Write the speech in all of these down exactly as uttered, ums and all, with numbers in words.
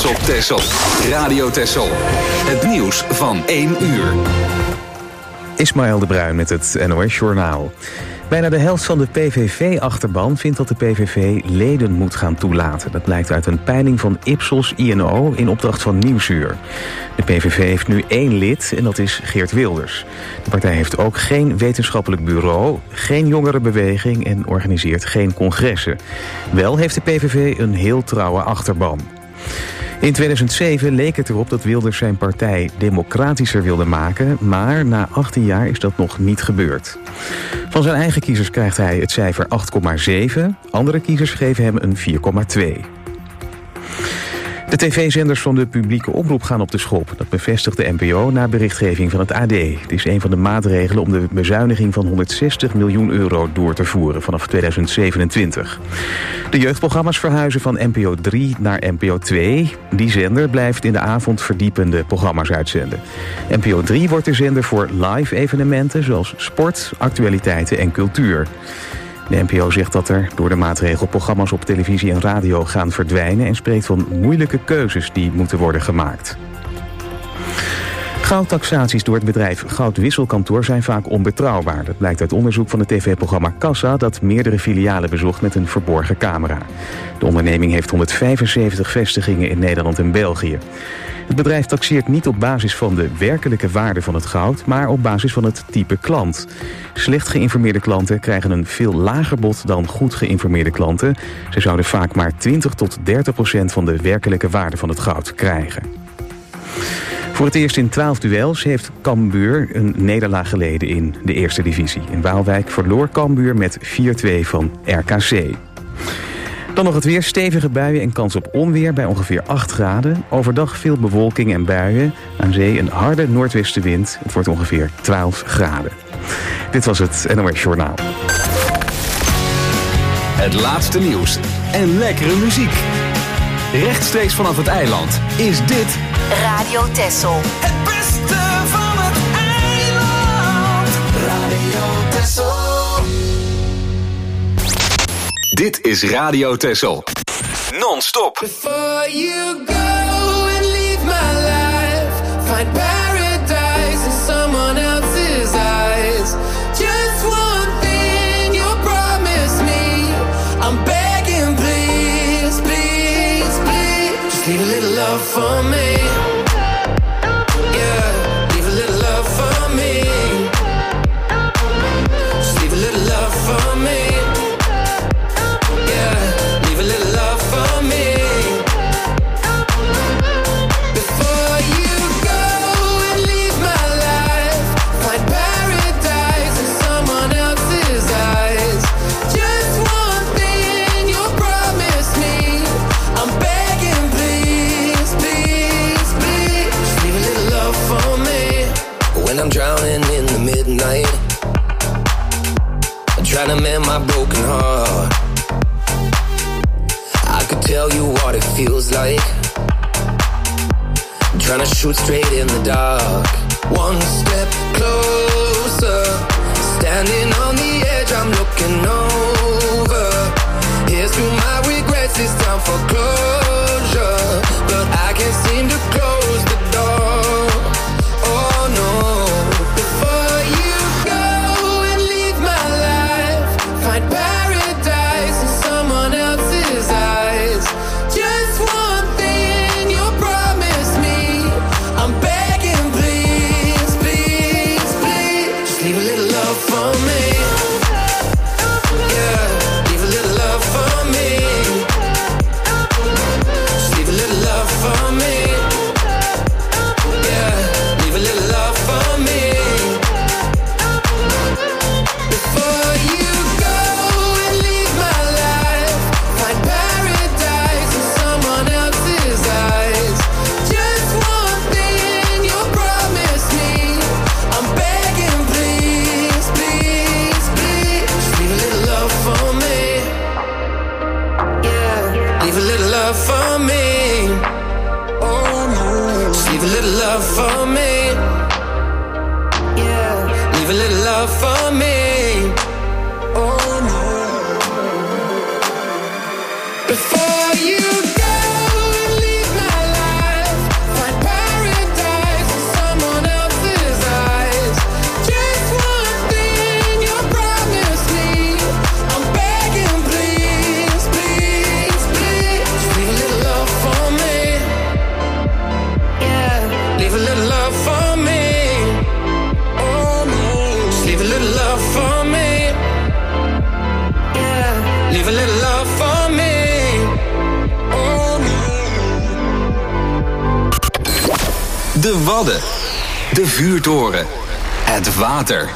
trots op Texel. Radio Texel. Het nieuws van één uur. Ismaël de Bruin met het N O S-journaal. Bijna de helft van de P V V-achterban vindt dat de P V V leden moet gaan toelaten. Dat blijkt uit een peiling van Ipsos I N O in opdracht van Nieuwsuur. De P V V heeft nu één lid en dat is Geert Wilders. De partij heeft ook geen wetenschappelijk bureau, geen jongerenbeweging en organiseert geen congressen. Wel heeft de P V V een heel trouwe achterban. In tweeduizend zeven leek het erop dat Wilders zijn partij democratischer wilde maken, maar na achttien jaar is dat nog niet gebeurd. Van zijn eigen kiezers krijgt hij het cijfer acht komma zeven, andere kiezers geven hem een vier komma twee. De tv-zenders van de publieke omroep gaan op de schop. Dat bevestigt de N P O na berichtgeving van het A D. Het is een van de maatregelen om de bezuiniging van honderdzestig miljoen euro door te voeren vanaf tweeduizend zevenentwintig. De jeugdprogramma's verhuizen van N P O drie naar N P O twee. Die zender blijft in de avond verdiepende programma's uitzenden. N P O drie wordt de zender voor live evenementen zoals sport, actualiteiten en cultuur. De N P O zegt dat er door de maatregel programma's op televisie en radio gaan verdwijnen en spreekt van moeilijke keuzes die moeten worden gemaakt. Goudtaxaties door het bedrijf Goudwisselkantoor zijn vaak onbetrouwbaar. Dat blijkt uit onderzoek van het tv-programma Kassa dat meerdere filialen bezocht met een verborgen camera. De onderneming heeft honderdvijfenzeventig vestigingen in Nederland en België. Het bedrijf taxeert niet op basis van de werkelijke waarde van het goud, maar op basis van het type klant. Slecht geïnformeerde klanten krijgen een veel lager bod dan goed geïnformeerde klanten. Ze zouden vaak maar twintig tot dertig procent van de werkelijke waarde van het goud krijgen. Voor het eerst in twaalf duels heeft Cambuur een nederlaag geleden in de eerste divisie. In Waalwijk verloor Cambuur met vier twee van R K C. Dan nog het weer, stevige buien en kans op onweer bij ongeveer acht graden. Overdag veel bewolking en buien. Aan zee een harde noordwestenwind. Het wordt ongeveer twaalf graden. Dit was het N O S Journaal. Het laatste nieuws en lekkere muziek. Rechtstreeks vanaf het eiland is dit Radio Texel. Het beste van het eiland. Radio Texel. Dit is Radio Texel. Non-stop. Before you go and leave my life, find paradise in someone else's eyes. Just one thing you'll promise me. I'm begging, please, please, please. Just leave a little love for me. Yeah, leave a little love for me. Just leave a little love for me. I'm drowning in the midnight, I'm trying to mend my broken heart. I could tell you what it feels like, I'm trying to shoot straight in the dark. One step closer, standing on the edge, I'm looking over. Here's through my regrets, it's time for closure, but I can't seem to close the door. Oh no. For me, yeah, leave a little love for me. Oh no. Before you go and leave my life. De Wadden. De vuurtoren. Het water.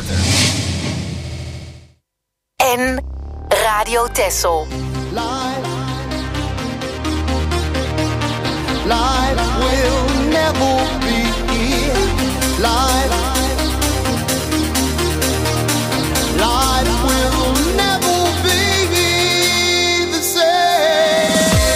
En Radio Texel. Life, life will never be here. Life, life will never be the same.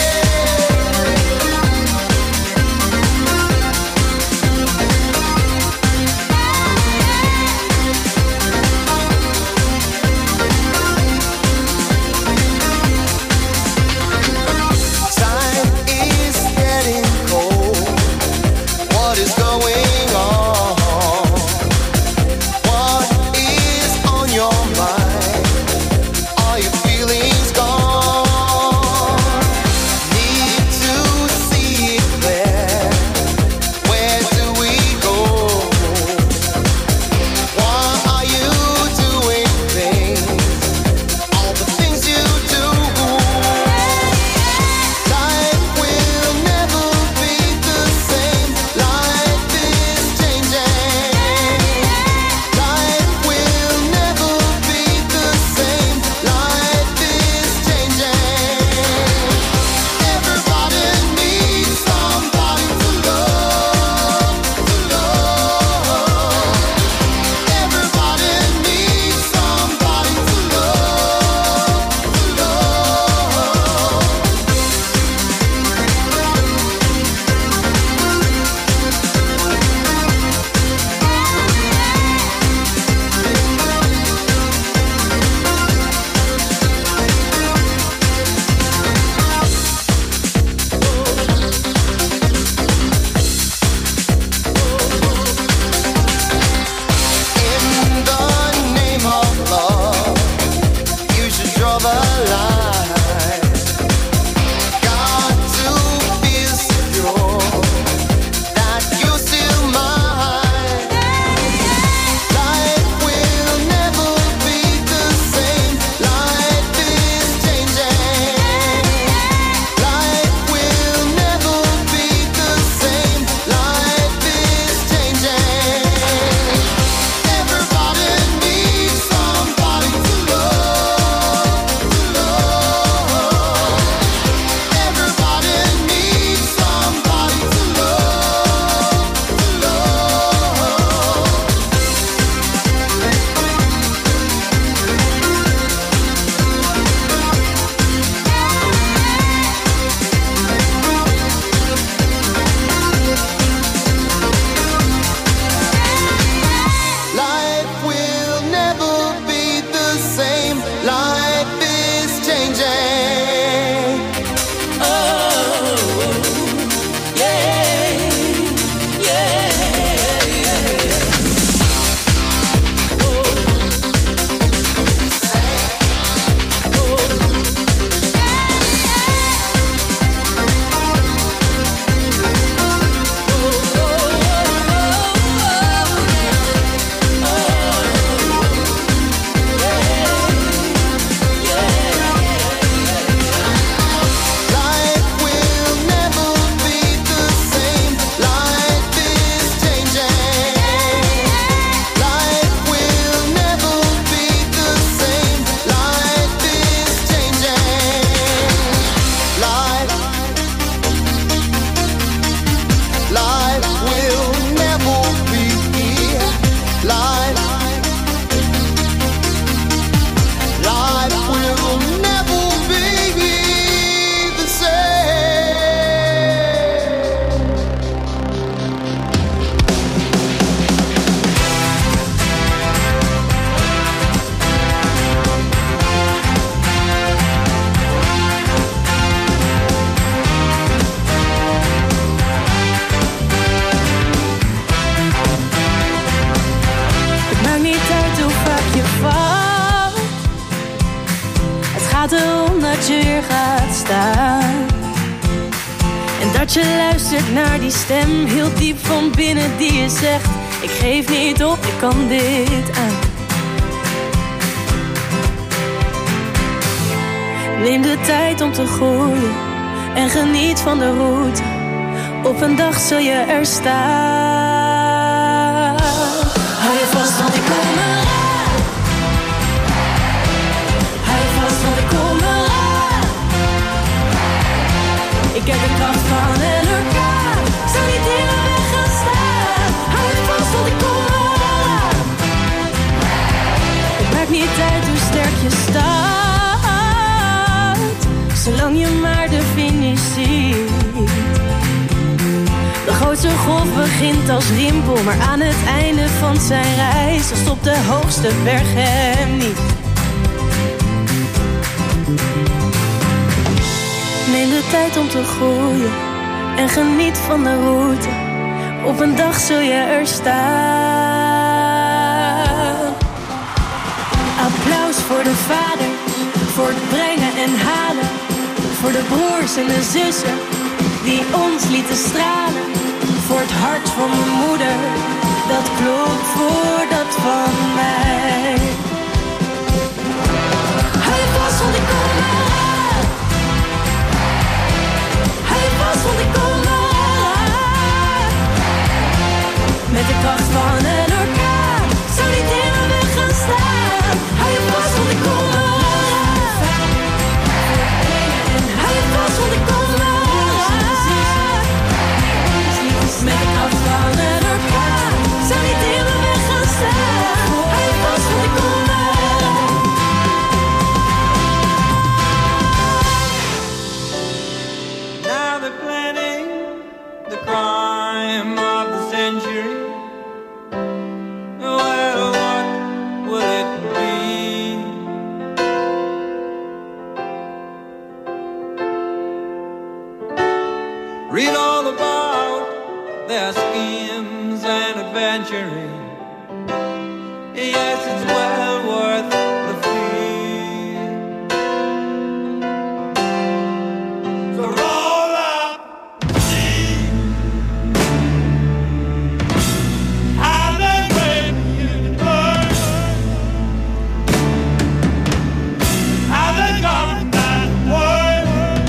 Time is getting cold. What is going on? What is on your mind? Are your feelings gone? Need to see it clear. Where do we go? Why are you doing things? All the things you do. Life will never be the same. Life is changing. Life will never be the same. Life is changing. Everybody needs somebody to love, to love. Everybody needs somebody to love, to love. In the name of love, you should draw the line. Got to feel secure that you're still mine. Life will never be the same. Life is changing. Life will never be the same. Life is changing. Everybody needs somebody to love, to love. Everybody needs somebody to love, to love. Life will never be the same. Life is changing. Oh, yeah, yeah, yeah. Life will never be the same. Life is changing. Life will never be the same. Life is changing. Life, life will never be here. Life, life will never be the same. Het maakt niet uit hoe vaak je valt. Het gaat erom dat je weer gaat staan. En dat je luistert naar die stem heel diep van binnen die je zegt: ik geef niet op, ik kan dit aan. Neem de tijd om te groeien en geniet van de route. Op een dag zul je er staan. Ik heb de kracht van een orkaan. Zou niet in mijn weg gaan staan. Hou het vast, want ik kom eraan. Het maakt niet uit hoe sterk je staat, zolang je maar de finish ziet. De grootste golf begint als rimpel, maar aan het einde van zijn reis dan stopt de hoogste berg hem niet. Neem de tijd om te groeien en geniet van de route. Op een dag zul je er staan. Applaus voor de vader, voor het brengen en halen. Voor de broers en de zussen die ons lieten stralen. Voor het hart van mijn moeder, dat klopt voor dat van mij. Hou je vast, want ik kom eraan. Hou je vast, want ik kom eraan. Met de kracht van een orkaan, zou niet in mijn weg gaan staan. Hou je vast, want ik kom eraan. Hou je vast, want ik kom eraan. Met de kracht van een orkaan, zou niet in mijn weg gaan staan. Hou je vast, want ik kom eraan. Now they're planning the crime of the century. Well, what will it be? Read all about their schemes and adventuring. Yes, it's well worth the fee. So roll up the sea. How they break you to burn. How they got that word.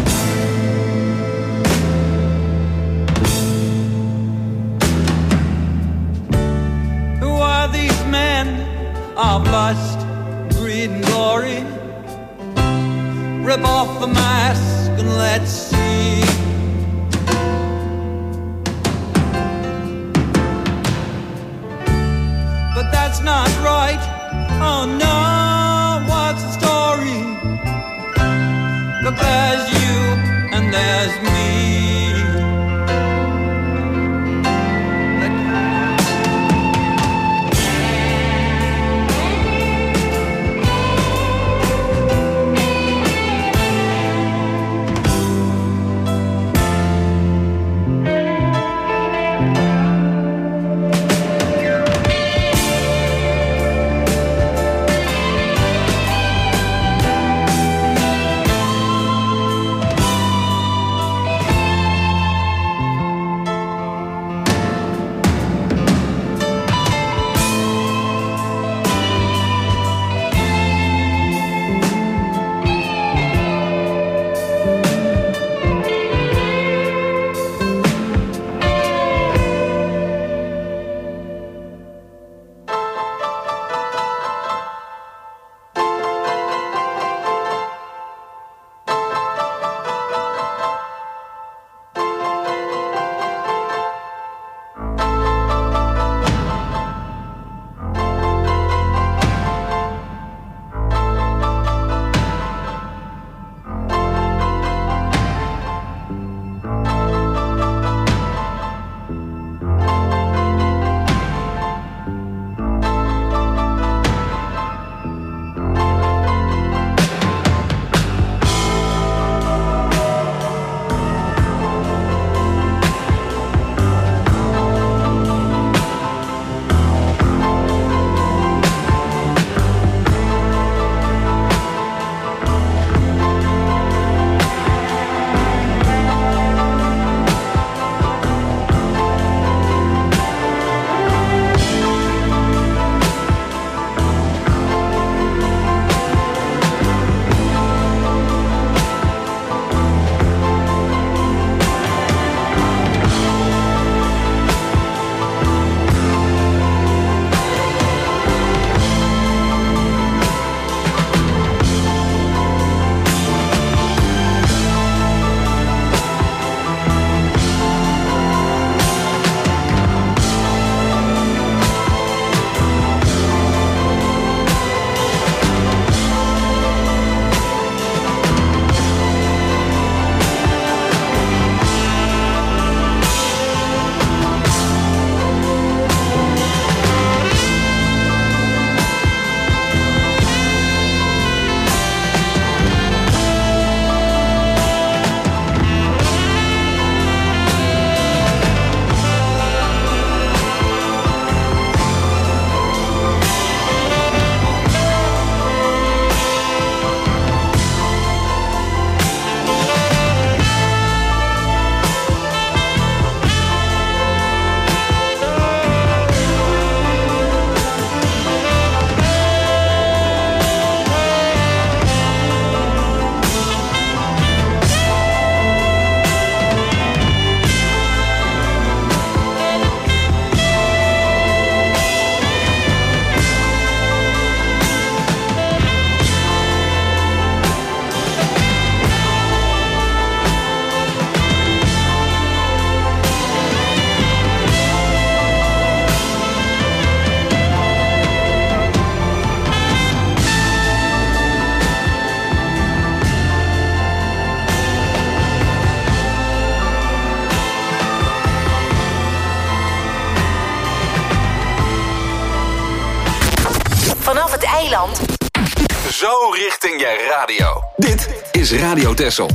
Who are these men of lust, greed and glory? Rip off the mask and let's see. But that's not right. Oh no, what's the story? Look, there's you and there's me. eiland. Zo richting je radio. Dit is Radio Texel.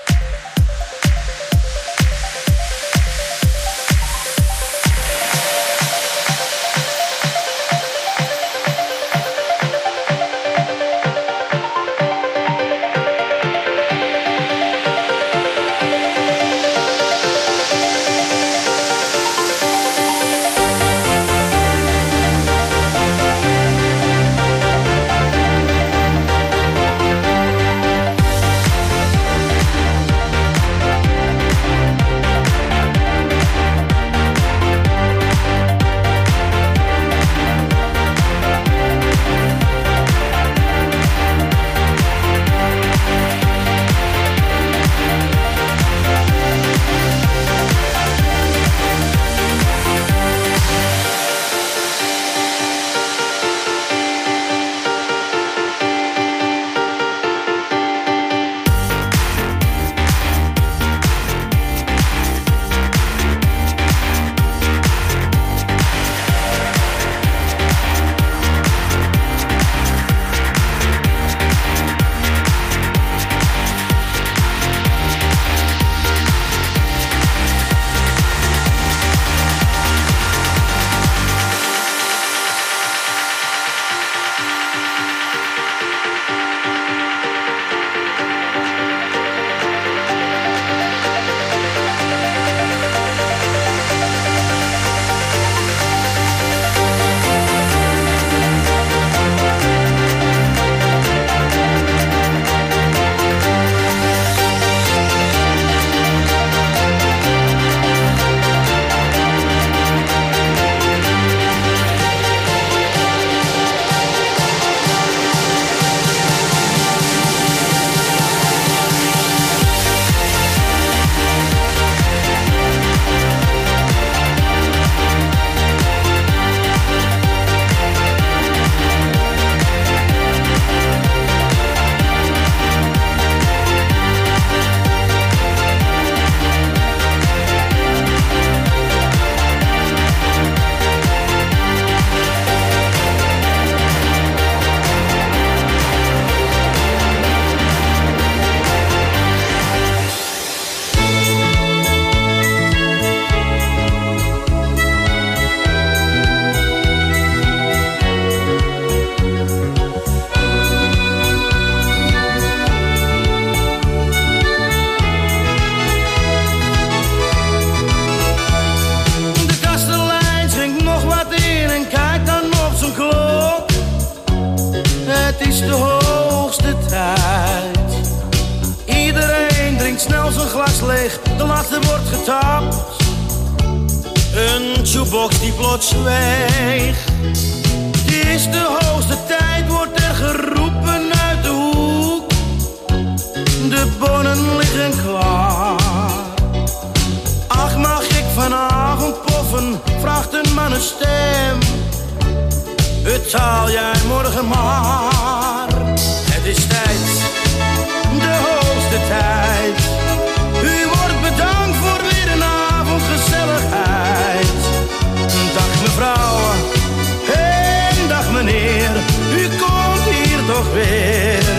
de laatste wordt getapt. Een jukebox die plots zweeg. Het is de hoogste tijd, wordt er geroepen uit de hoek. De bonen liggen klaar. Ach, mag ik vanavond poffen, vraagt een mannenstem. Betaal jij morgen maar. Het is tijd, de hoogste tijd. U wordt bedankt voor weer een avond gezelligheid. Dag mevrouw, en dag meneer, u komt hier toch weer.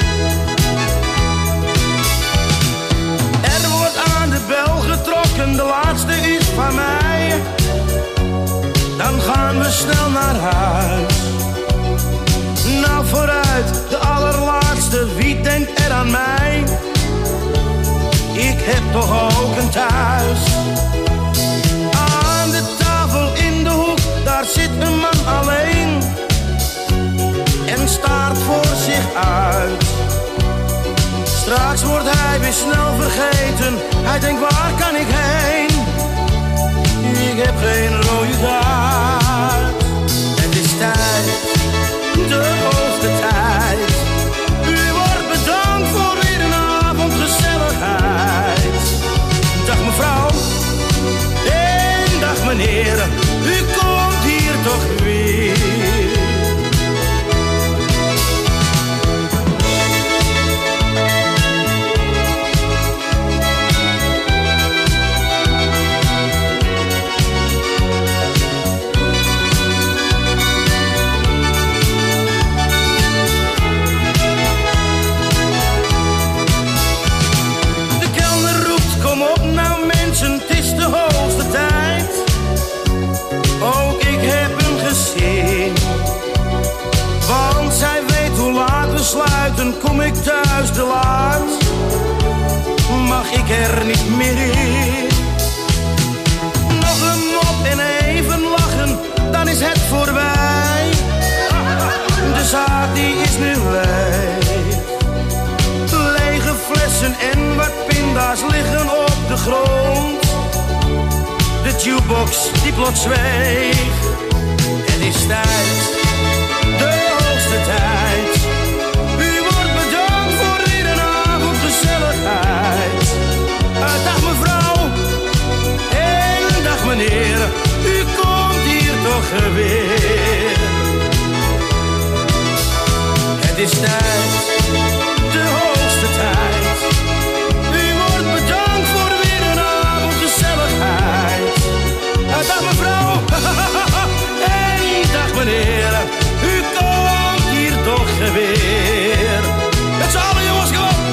Er wordt aan de bel getrokken, de laatste is van mij. Dan gaan we snel naar huis. Nou vooruit, de allerlaatste, wie denkt er aan mij? Ik heb toch ook een thuis. Aan de tafel in de hoek, daar zit een man alleen. En staart voor zich uit. Straks wordt hij weer snel vergeten. Hij denkt, waar kan ik heen? Ik heb geen rode taart. Het is tijd, de hoogste tijd. U wordt bedankt voor weer een avond gezelligheid. Dag mevrouw, en dag meneer, u komt hier toch weer. ik er niet meer. Nog een mop en even lachen, dan is het voorbij. De zaak die is nu leeg. Lege flessen en wat pinda's liggen op de grond. De jukebox die plots zweeg. Het is tijd, de hoogste tijd. U wordt bedankt voor weer een avond gezelligheid. Uh, dag mevrouw en dag meneer, u komt hier toch weer. Het is tijd, de hoogste tijd. U wordt bedankt voor weer een avond gezelligheid. Uh, dag mevrouw en dag meneer, u komt hier toch weer. Met z'n allen jongens, kom op!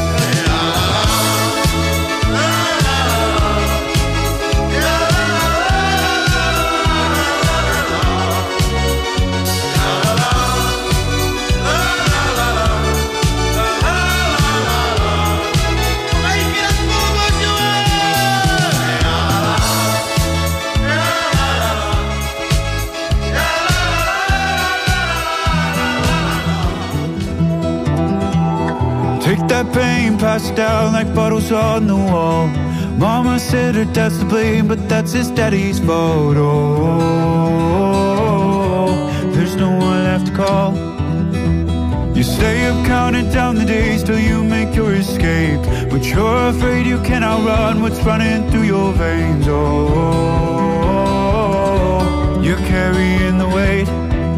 Take that pain, pass it down like bottles on the wall. Mama said her dad's to blame, but that's his daddy's fault. Oh, there's no one left to call. You stay up counting down the days till you make your escape, but you're afraid you cannot run what's running through your veins. Oh, you're carrying the weight.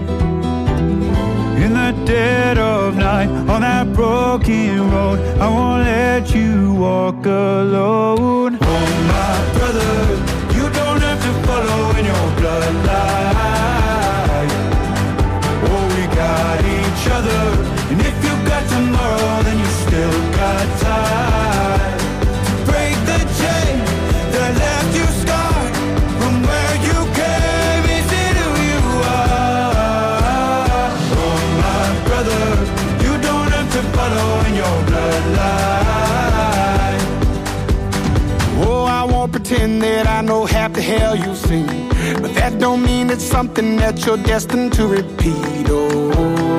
In the dead of night, on that broken road, I won't let you walk alone. Oh my brother, you don't have to follow in your bloodline. Oh, we got each other, and if you got tomorrow, then you still got time to break the chain that left you scarred from where you came. Is it who you are? Oh my brother, you don't have to follow in your bloodline. Oh, I won't pretend that I know half the hell you've seen, but that don't mean it's something that you're destined to repeat. Oh,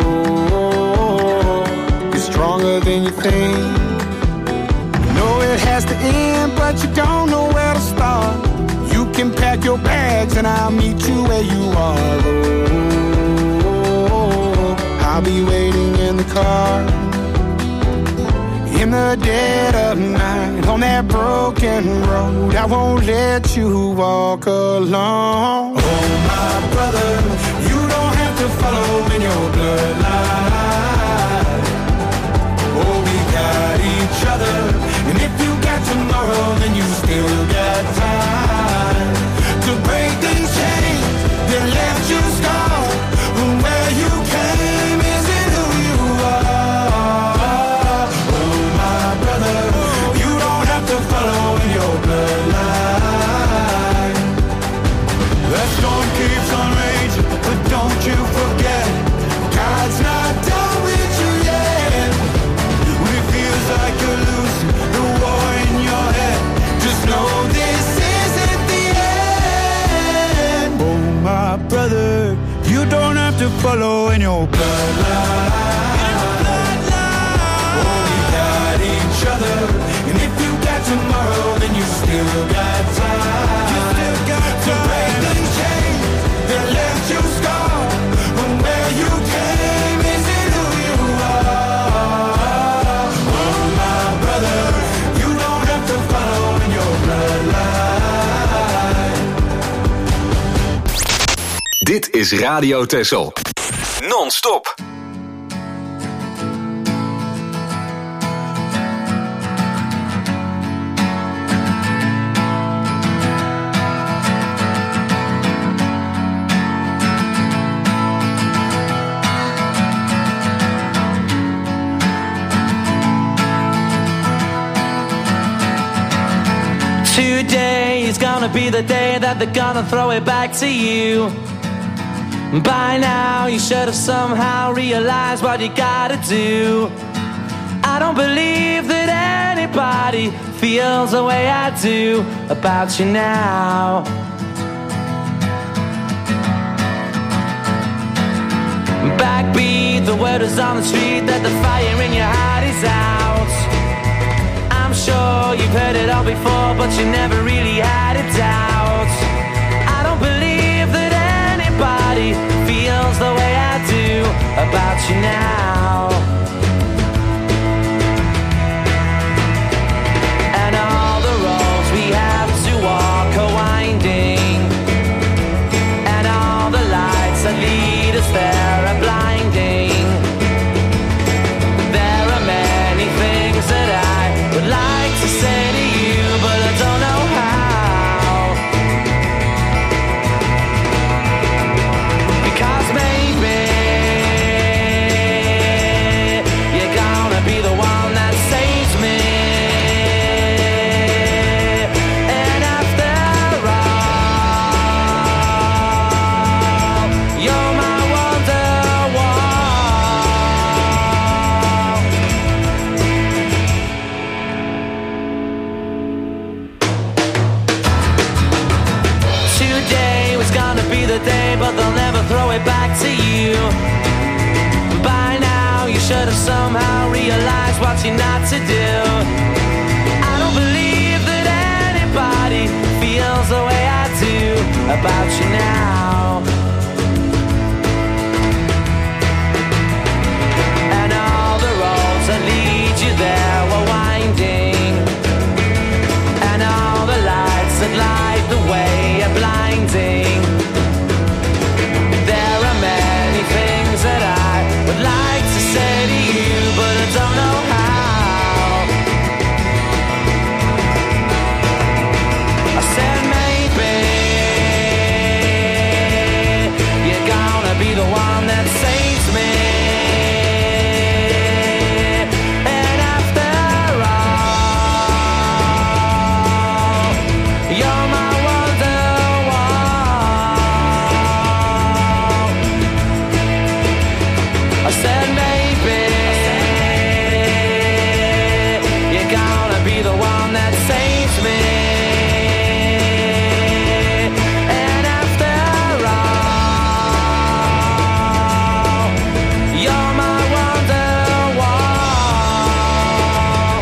you're stronger than you think. You know it has to end, but you don't know where to start. You can pack your bags and I'll meet you where you are. Oh, I'll be waiting in the car. In the dead of night, on that broken road, I won't let you walk alone. Oh my brother, you don't have to follow in your bloodline. Oh, we got each other, and if you got tomorrow, then you still got time to break these chains that left you scarred from where you came. Is it who you are? Oh my brother, you don't have to follow in your bloodline. That storm keeps on raging, but don't you forget, God's not done with you yet. When it feels like you're losing the war in your head, just know this isn't the end. Oh my brother, you don't have to follow in your bloodline. Oh, we got each other, and if you got tomorrow, then you still got time. You still got to break the chains that left you scarred from where you came. Is it who you are? Oh my brother, you don't have to follow in your bloodline. Dit is Radio Texel. Non-stop. Today is gonna be the day that they're gonna throw it back to you. By now you should have somehow realized what you gotta do. I don't believe that anybody feels the way I do about you now. Backbeat, the word is on the street that the fire in your heart is out. I'm sure you've heard it all before, but you never really had a doubt. I don't believe that anybody feels the way I do about you now. And all the roads we have to walk are winding, and all the lights that lead us there are blinding. There are many things that I would like to say to you, but I don't know how. Because maybe you're gonna be the one that saves me. And after all, you're my the day, but they'll never throw it back to you. By now, you should have somehow realized what you're not to do. I don't believe that anybody feels the way I do about you now. And all the roads that lead you there were winding, and all the lights that light the way are blinding. That I would like to say to you, but I don't know how. I said maybe you're gonna be the one that saves me. And after all, you're my I said maybe you're gonna be the one that saves me. And after all, you're my Wonderwall.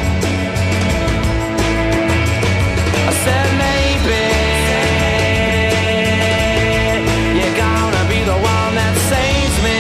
I said maybe you're gonna be the one that saves me.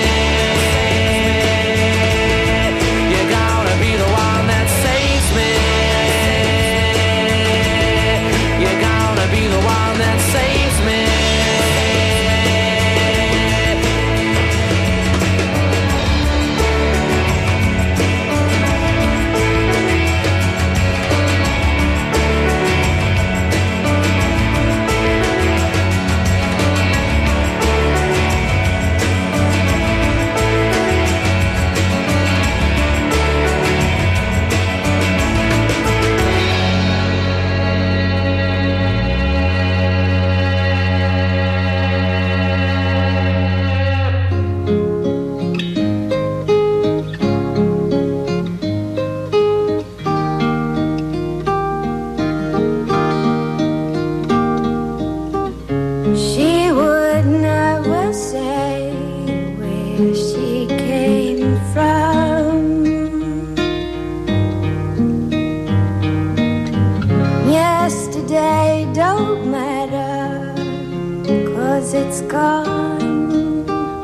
It's gone.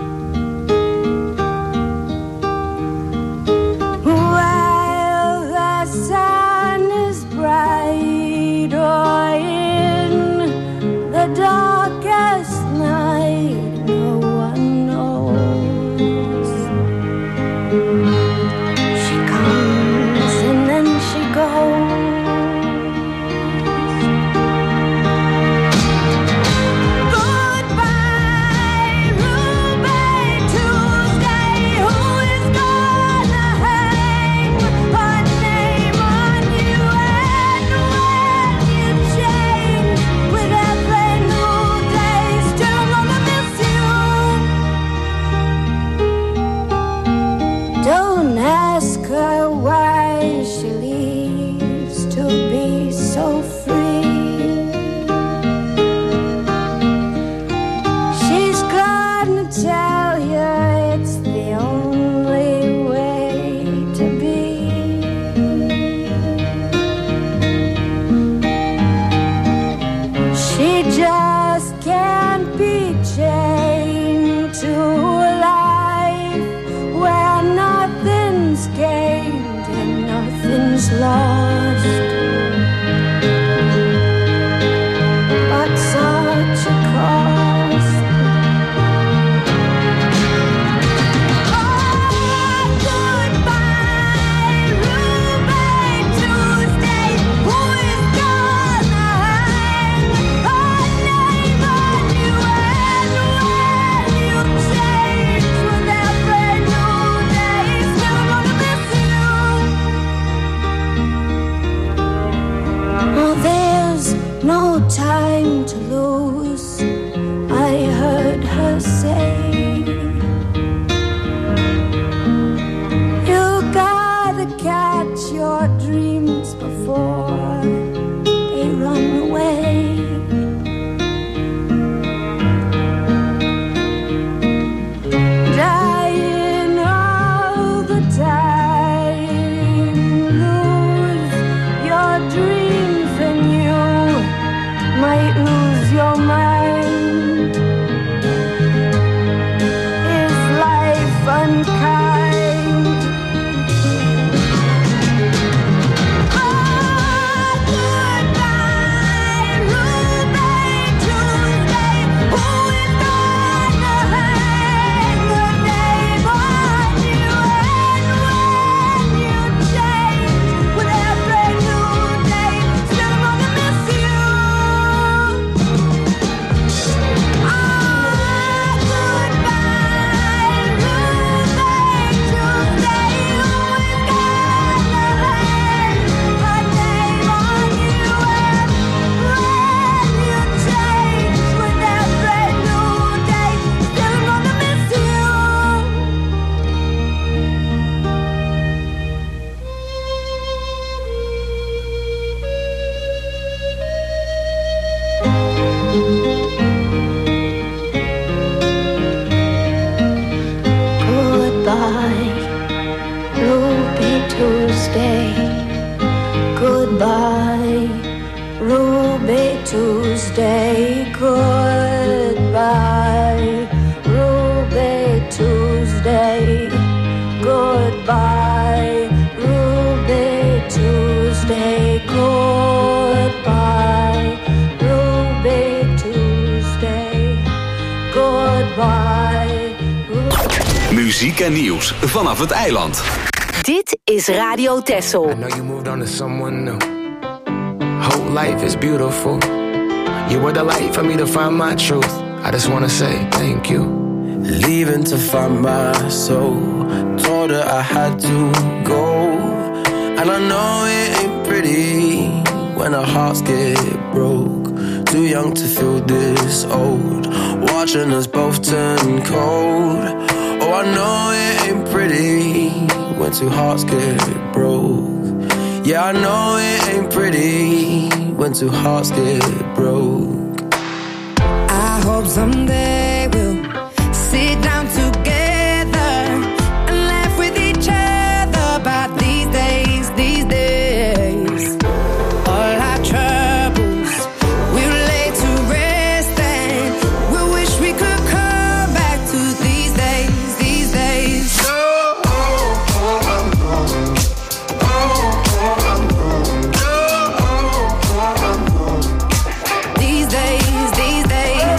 While the sun is bright, or in the darkest night, no one knows. She comes and then she goes. Goodbye. time to lose, I heard her say. You gotta catch your dreams before they run away. Dying all the time, lose your dreams and you might lose your mind. Is life unkind? Oh, goodbye, Ruby Tuesday. Who is gonna hang the name on you? And when you change with every new day, still gonna miss you. Ah, goodbye, Ruby Tuesday. Who is gonna hang her name on you? And when you change with every new day, still gonna miss you. Goodbye, Ruby Tuesday. Goodbye, Ruby Tuesday. Goodbye, Ruby Tuesday. Goodbye, Ruby Tuesday. Goodbye, Ruby Tuesday. Goodbye. Muziek en nieuws vanaf het eiland. Dit is Radio Texel. I know you moved on to someone new. Whole life is beautiful. You were the light for me to find my truth. I just wanna say thank you. Leaving to find my soul. Told her I had to go. And I know it ain't pretty when our hearts get broke. Too young to feel this old. Watching us both turn cold. Oh, I know it ain't pretty when two hearts get broke. Yeah, I know it ain't pretty when two hearts get broke. I hope someday we'll sit down together and laugh with each other about these days, these days. All our troubles we'll lay to rest and we'll wish we could come back to these days, these days. These days, these days.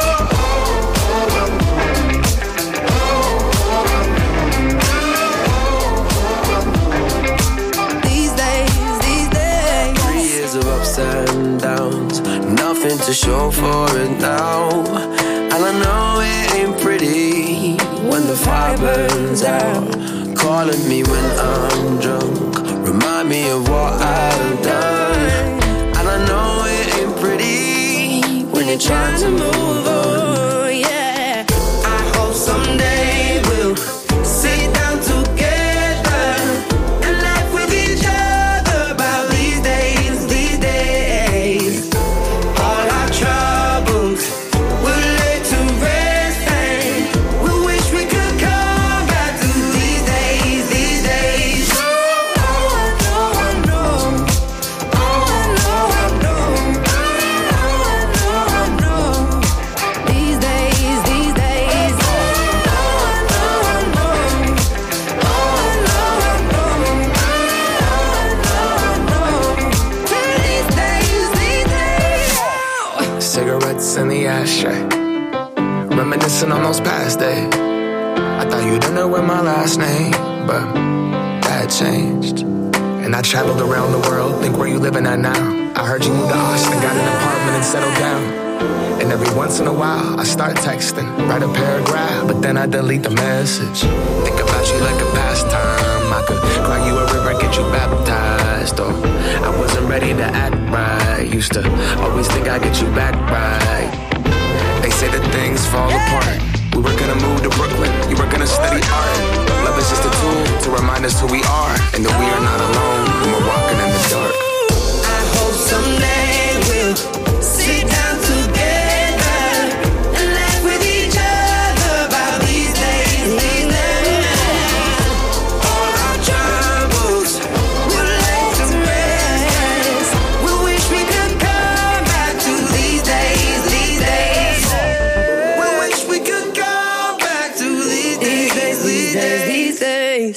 These days, these days. Three years of ups and downs. Nothing to show for it now. And I know it ain't pretty when the fire burns out. Calling me when I'm drunk. Remind me of what I've done. And I know it ain't pretty when you're trying to move on. Yeah, I hope someday we'll sit down together and laugh with each other about these days, these days. All our troubles we'll lay to rest and we wish we could come back to these days, these days. Oh, I know, I know. Oh, I know, I know. Oh, I know, I know. These days, these days. Oh, I know, I know. Oh, I know, I know. Oh, I know, I know. These days, these days. Cigarettes in the ashtray, reminiscing on those past days. I thought you didn't know my last name, but that changed. And I traveled around the world, think where you living at now. I heard you moved to Austin, got an apartment and settled down. And every once in a while, I start texting, write a paragraph, but then I delete the message. Think about you like a pastime. I could cry you a river, get you baptized. Or I wasn't ready to act right. Used to always think I'd get you back right. They say that things fall apart. We were gonna move to Brooklyn, you were gonna study art. Love is just a tool to remind us who we are, and that we are not alone when we're walking in the dark. I hope someday we'll sit down together and laugh with each other about these days, these days. All our troubles will lay to rest. We wish we could come back to these days, these days. We wish we could come back to these days, these days, these days.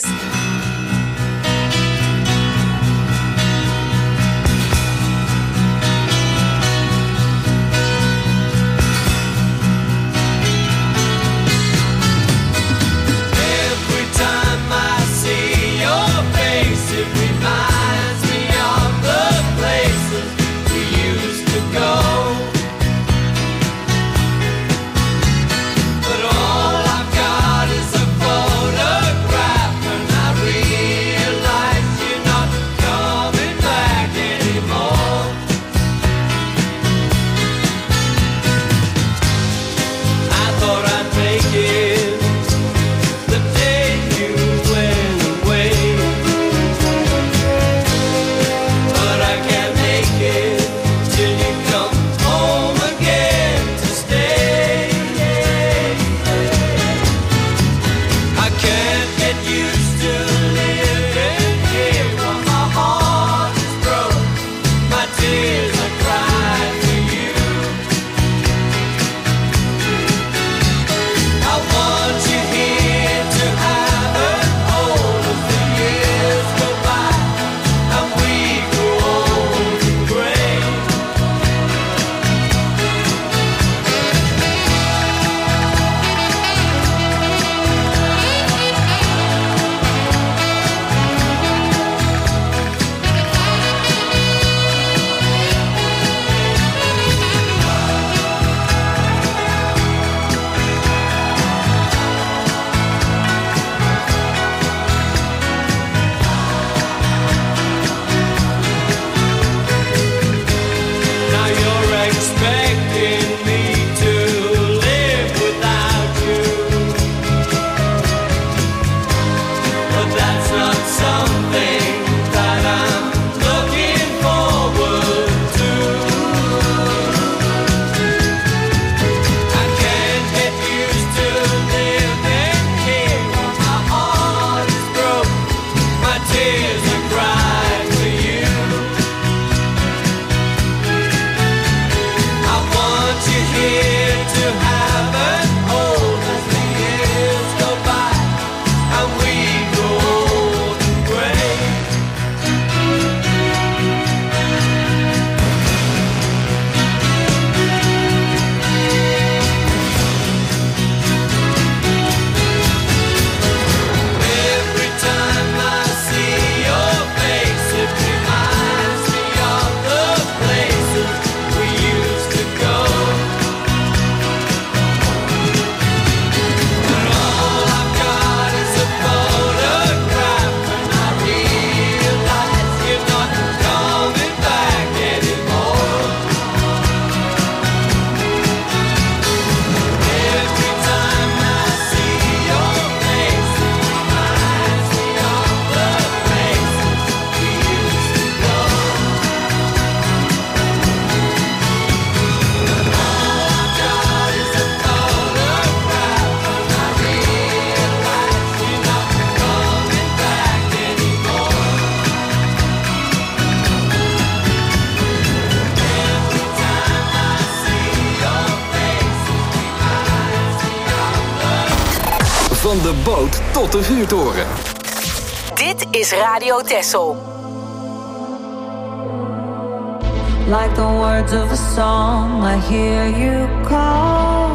Van de boot tot de vuurtoren. Dit is Radio Texel. Like the words of a song, I hear you call.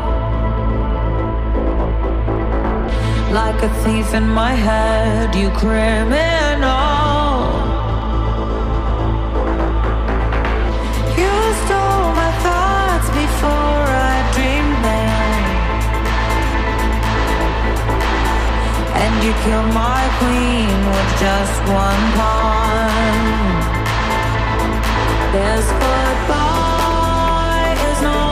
Like a thief in my head, you criminal. You stole my thoughts before you're my queen with just one pawn. This goodbye is no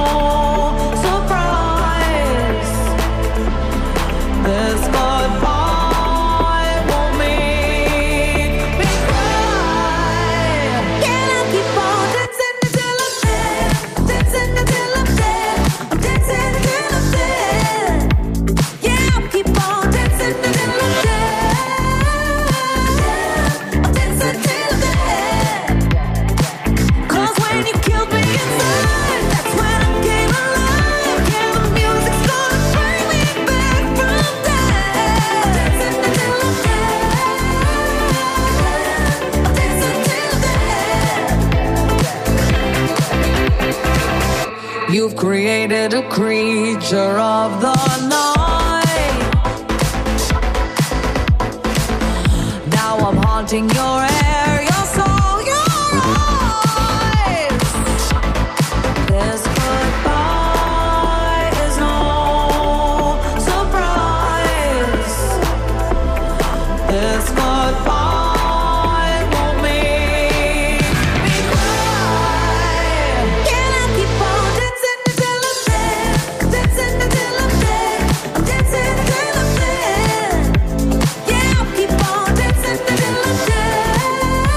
surprise. This goodbye won't make me cry. Can I keep on dancing until I'm dead? Dancing until I'm dead. I'm dancing until I'm dead. Yeah, I'll keep on dancing until I'm dead. I'm dancing till I'm dead. 'Cause when you killed me inside, that's when I came alive. Yeah, the music's gonna bring me back from death. Dancing until I'm dead. I'm dancing till I'm dead. You've created a creature of the night. Now I'm haunting your air, your soul, your eyes. This goodbye is no surprise. This goodbye won't make me cry. Can I keep on dancing until I'm dead? Dancing until I'm dead. I'm dancing until I'm dead. Yeah, I'll keep on dancing until I'm dead.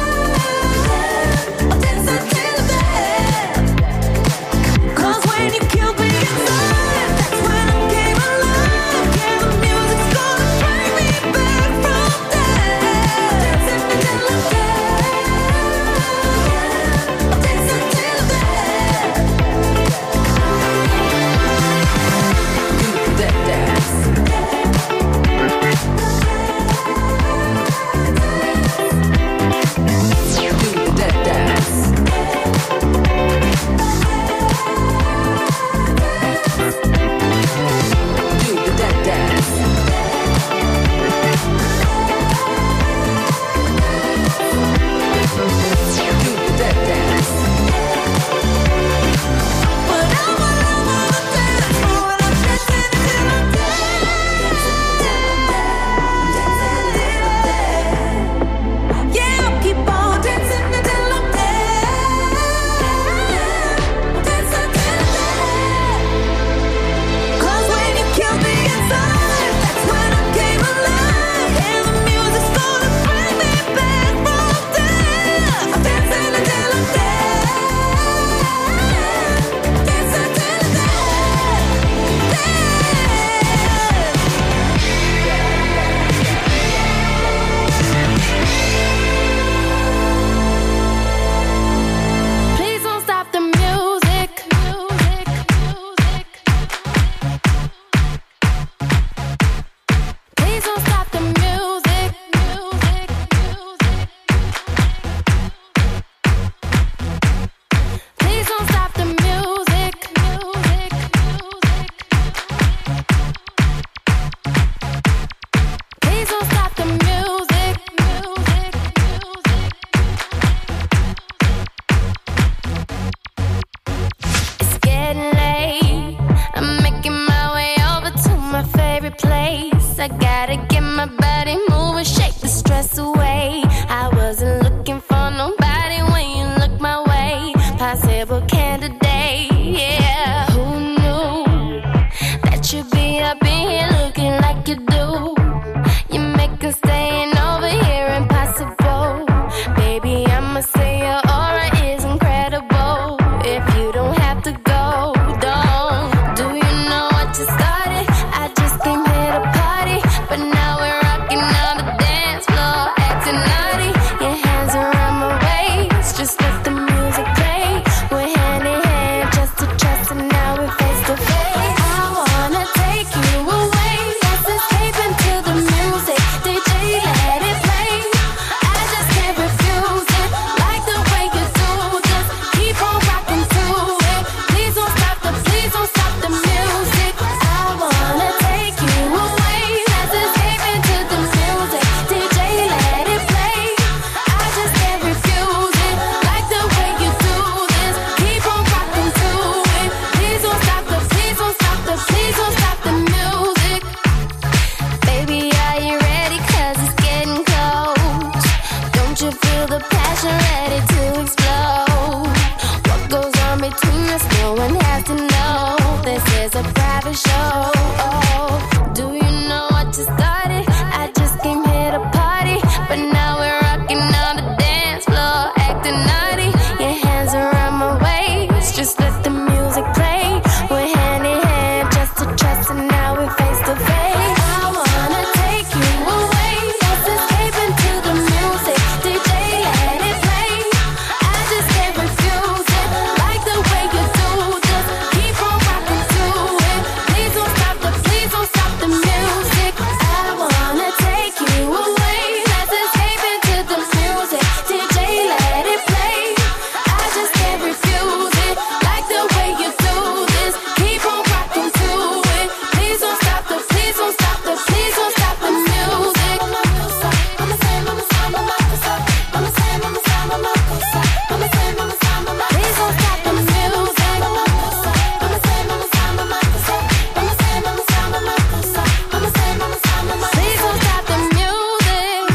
one has to know this is a private show. Oh, do you know what just started? I just came here to party, but now we're rocking on the dance floor, acting naughty. Your hands around my waist, just let the music play. We're hand in hand, just to trust, and now we're face to face. I wanna take you away, let's escape into the music. D J, let it play. I just can't refuse it, like the way you do this. Keep on rocking to it. Please don't stop the, please don't stop the music. I wanna take you away, let's escape into the music. D J, let it play. I just can't refuse it, like the way you do this. Keep on rocking to it. Please don't stop the, please don't stop the, please don't stop the music. Mama say, mama say, mama say, mama say, mama say, mama say, mama say, mama say, mama say, please don't stop the music. Mama say, mama say, mama say, mama say, mama say, mama say, mama say, mama say, mama say, please don't stop the music.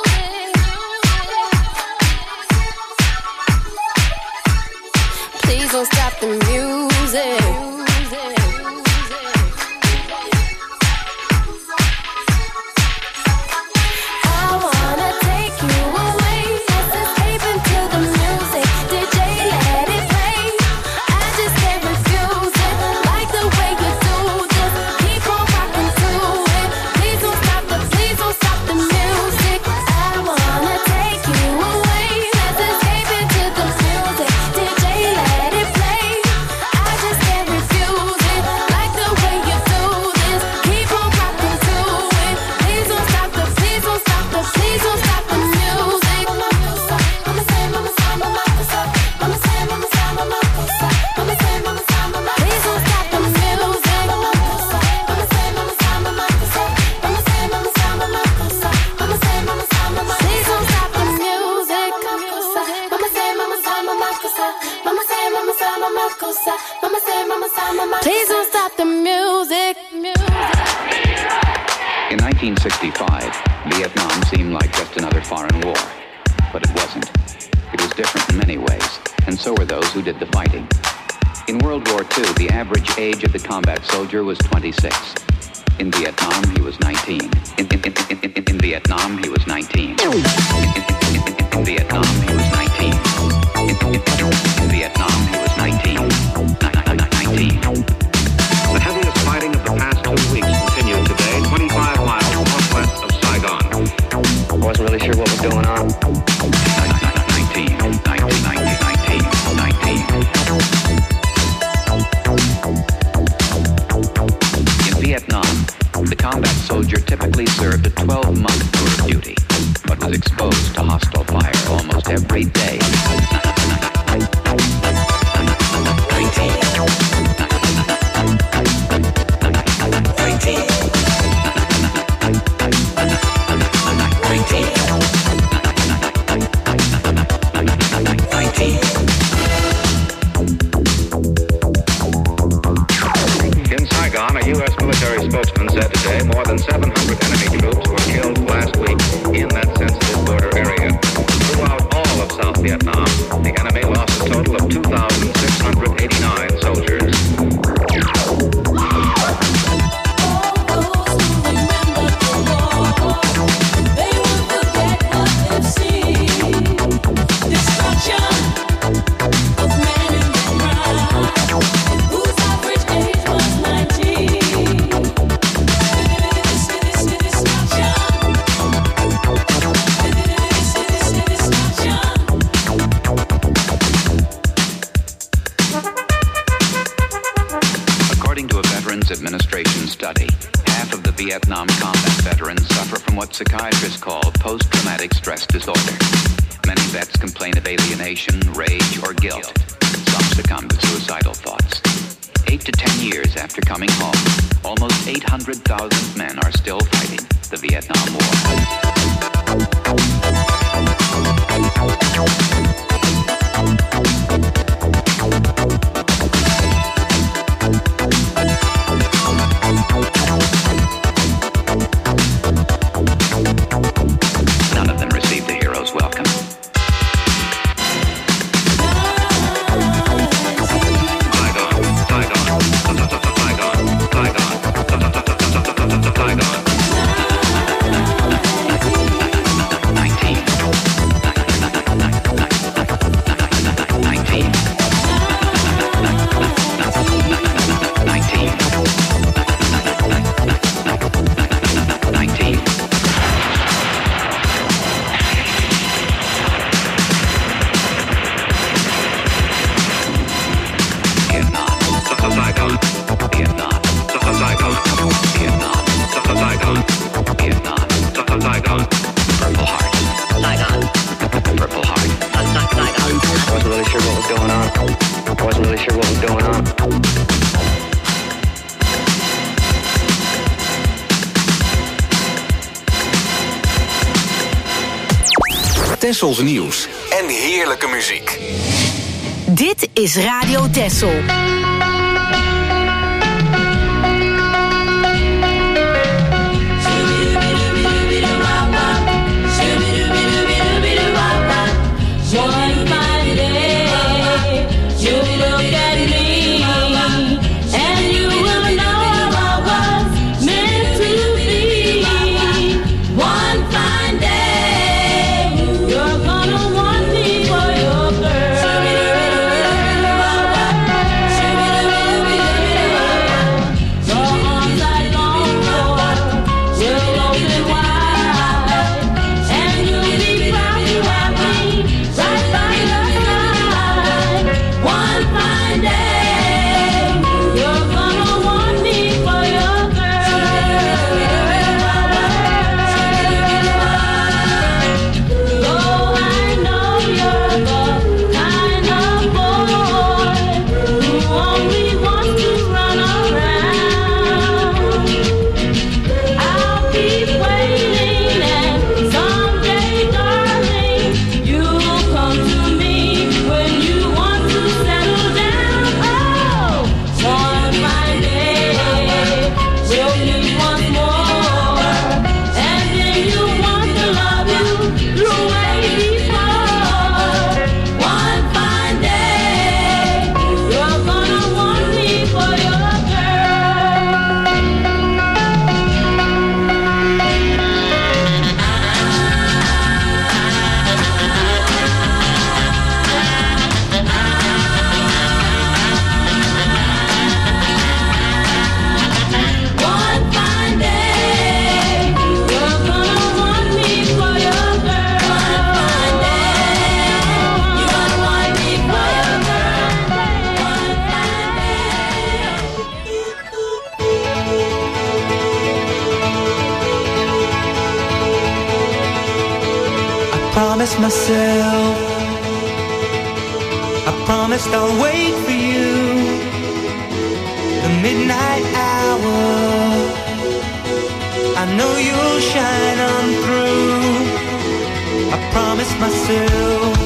Please don't stop the music. I wanna take you away, let's escape into the music. D J, let it play. I just can't refuse it, like the way you do this. Keep on rocking to it. Please don't stop the, please don't stop the music. I wanna take you away, let's escape into the music. D J, let it play. I just can't refuse it, like the way you do this. Keep on rocking to it. Please don't stop the, please don't stop the, please don't stop the music. Mama say, mama say, mama say, mama say, mama say, mama say, mama say, mama say, mama say, please don't stop the music. Mama say, mama say, mama say, mama say, mama say, mama say, mama say, mama say, mama say, please don't stop the music. Mama say, mama say, mama say, mama say, mama say, mama say, mama say, mama say, mama say, please don't stop the music. In nineteen sixty-five, Vietnam seemed like just another foreign war. But it wasn't. It was different in many ways, and so were those who did the fighting. In World War Two, the average age of the combat soldier was twenty-six. In Vietnam, he was nineteen. In, in, in, in, in, in Vietnam, he was nineteen. In, in, in, in, in Vietnam, he was nineteen. In, in, in, in Vietnam, he was nineteen. nineteen. The heaviest fighting of the past two weeks continued today, twenty-five miles northwest of Saigon. I wasn't really sure what was going on. nineteen, nineteen, nineteen, nineteen. In Vietnam, the combat soldier typically served a twelve-month tour of duty, but was exposed to hostile fire almost every day. nineteen. In Saigon, a U S military spokesman said today more than seven hundred enemy troops were killed last week in that sensitive border area. Throughout all of South Vietnam, the enemy lost a total of two thousand six hundred eighty-nine soldiers. Administration study, half of the Vietnam combat veterans suffer from what psychiatrists call post-traumatic stress disorder. Many vets complain of alienation, rage, or guilt. Some succumb to suicidal thoughts. Eight to ten years after coming home, almost eight hundred thousand men are still fighting the Vietnam None of them received the hero's welcome. Saigon going on. Tessels nieuws en heerlijke muziek. Dit is Radio Tessel. Promise myself, I promised I'll wait for you. The midnight hour, I know you'll shine on through. I promised myself